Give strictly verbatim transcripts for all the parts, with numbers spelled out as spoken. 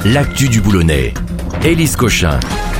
l'actu du Boulonnais. Élise Cochin.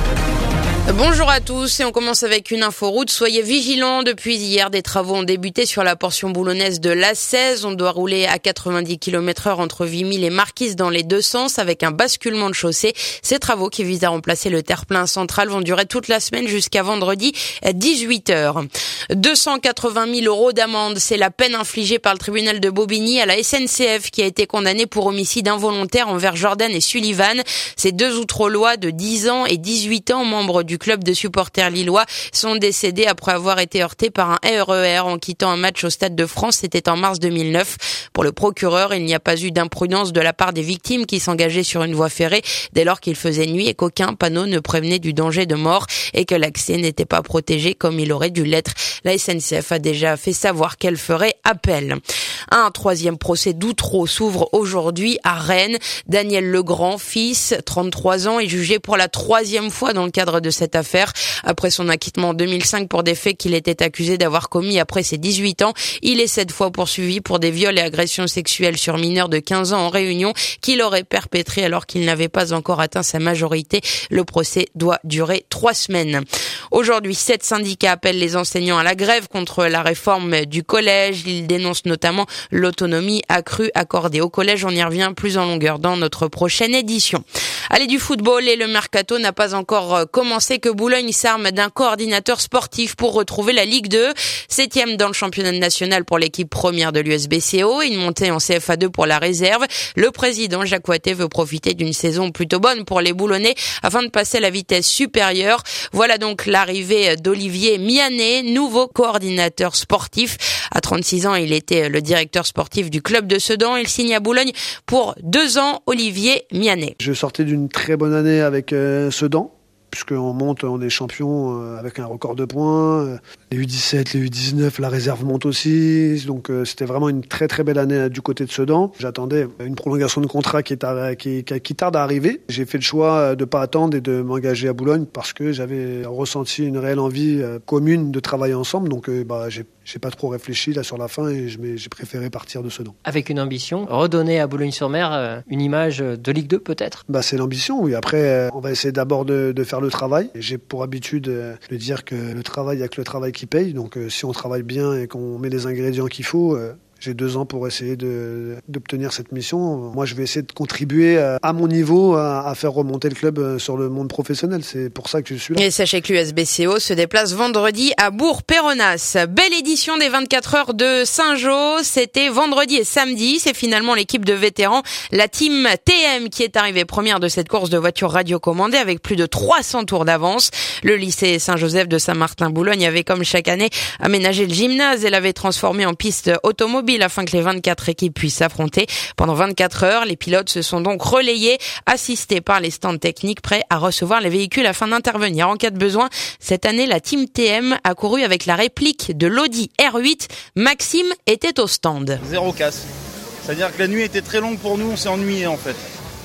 Bonjour à tous et on commence avec une inforoute. Soyez vigilants, depuis hier des travaux ont débuté sur la portion boulonnaise de l'A seize. On doit rouler à quatre-vingt-dix kilomètres heure entre Vimy et Marquise dans les deux sens avec un basculement de chaussée. Ces travaux qui visent à remplacer le terre-plein central vont durer toute la semaine jusqu'à vendredi à dix-huit heures. deux cent quatre-vingt mille euros d'amende, c'est la peine infligée par le tribunal de Bobigny à la S N C F qui a été condamnée pour homicide involontaire envers Jordan et Sullivan. Ces deux outre-lois de dix ans et dix-huit ans, membres du club de supporters lillois, sont décédés après avoir été heurtés par un R E R en quittant un match au Stade de France. C'était en mars deux mille neuf. Pour le procureur, il n'y a pas eu d'imprudence de la part des victimes qui s'engageaient sur une voie ferrée dès lors qu'il faisait nuit et qu'aucun panneau ne prévenait du danger de mort et que l'accès n'était pas protégé comme il aurait dû l'être. La S N C F a déjà fait savoir qu'elle ferait appel. Un troisième procès d'outreau s'ouvre aujourd'hui à Rennes. Daniel Legrand, fils, trente-trois ans, est jugé pour la troisième fois dans le cadre de cette affaire. Après son acquittement en deux mille cinq pour des faits qu'il était accusé d'avoir commis après ses dix-huit ans, il est cette fois poursuivi pour des viols et agressions sexuelles sur mineurs de quinze ans en Réunion qu'il aurait perpétrés alors qu'il n'avait pas encore atteint sa majorité. Le procès doit durer trois semaines. Aujourd'hui, sept syndicats appellent les enseignants à la grève contre la réforme du collège. Ils dénoncent notamment l'autonomie accrue accordée au collège. On y revient plus en longueur dans notre prochaine édition. Allez, du football, et le mercato n'a pas encore commencé que Boulogne s'arme d'un coordinateur sportif pour retrouver la Ligue deux. Septième dans le championnat national pour l'équipe première de l'U S B C O, une montée en C F A deux pour la réserve. Le président Jacques Ouatté veut profiter d'une saison plutôt bonne pour les Boulonnais afin de passer à la vitesse supérieure. Voilà donc l'arrivée d'Olivier Mianet, nouveau coordinateur sportif. À trente-six ans, il était le directeur sportif du club de Sedan. Il signe à Boulogne pour deux ans. Olivier Mianet. Je sortais d'une très bonne année avec euh, Sedan, puisqu'on monte, on est champion euh, avec un record de points. Euh, les U dix-sept, les U dix-neuf, la réserve monte aussi. Donc euh, c'était vraiment une très très belle année euh, du côté de Sedan. J'attendais une prolongation de contrat qui, est à, qui, qui, qui tarde à arriver. J'ai fait le choix de ne pas attendre et de m'engager à Boulogne parce que j'avais ressenti une réelle envie euh, commune de travailler ensemble. Donc euh, bah, j'ai J'ai pas trop réfléchi là sur la fin et j'ai préféré partir de Sedan. Avec une ambition, redonner à Boulogne-sur-Mer une image de Ligue deux peut-être ? Bah c'est l'ambition, oui. Après, on va essayer d'abord de, de faire le travail. J'ai pour habitude de dire que le travail, il n'y a que le travail qui paye. Donc si on travaille bien et qu'on met les ingrédients qu'il faut, j'ai deux ans pour essayer de, d'obtenir cette mission. Moi, je vais essayer de contribuer à mon niveau à, à faire remonter le club sur le monde professionnel. C'est pour ça que je suis là. Et sachez que l'U S B C O se déplace vendredi à Bourg-Péronnas. Belle édition des vingt-quatre heures de Saint-Jean. C'était vendredi et samedi. C'est finalement l'équipe de vétérans, la team T M, qui est arrivée première de cette course de voitures radiocommandées avec plus de trois cents tours d'avance. Le lycée Saint-Joseph de Saint-Martin-Boulogne avait, comme chaque année, aménagé le gymnase et l'avait transformé en piste automobile afin que les vingt-quatre équipes puissent s'affronter. Pendant vingt-quatre heures, les pilotes se sont donc relayés, assistés par les stands techniques prêts à recevoir les véhicules afin d'intervenir en cas de besoin. Cette année, la team T M a couru avec la réplique de l'Audi R huit. Maxime était au stand. Zéro casse. C'est-à-dire que la nuit était très longue pour nous, on s'est ennuyé en fait.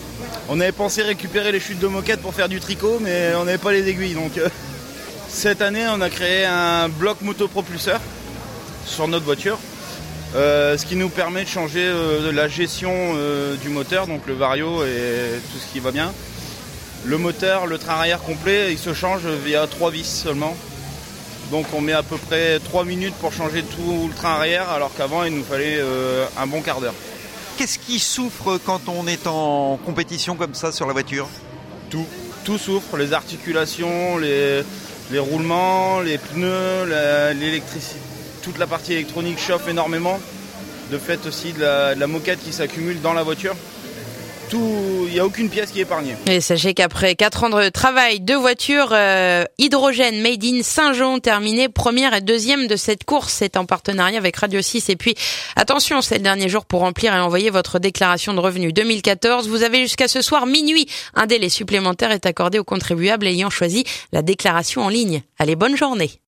On avait pensé récupérer les chutes de moquette pour faire du tricot, mais on n'avait pas les aiguilles. Donc euh, cette année, on a créé un bloc motopropulseur sur notre voiture. Euh, ce qui nous permet de changer euh, la gestion euh, du moteur, donc le vario et tout ce qui va bien. Le moteur, le train arrière complet, il se change via trois vis seulement. Donc on met à peu près trois minutes pour changer tout le train arrière, alors qu'avant il nous fallait euh, un bon quart d'heure. Qu'est-ce qui souffre quand on est en compétition comme ça sur la voiture ? Tout, tout souffre, les articulations, les, les roulements, les pneus, la, l'électricité. Toute la partie électronique chauffe énormément, de fait aussi de la, de la moquette qui s'accumule dans la voiture. Tout, il n'y a aucune pièce qui est épargnée. Et sachez qu'après quatre ans de travail, deux voitures euh, hydrogène made in Saint-Jean terminées première et deuxième de cette course. C'est en partenariat avec Radio six. Et puis, attention, c'est le dernier jour pour remplir et envoyer votre déclaration de revenus deux mille quatorze. Vous avez jusqu'à ce soir minuit. Un délai supplémentaire est accordé aux contribuables ayant choisi la déclaration en ligne. Allez, bonne journée.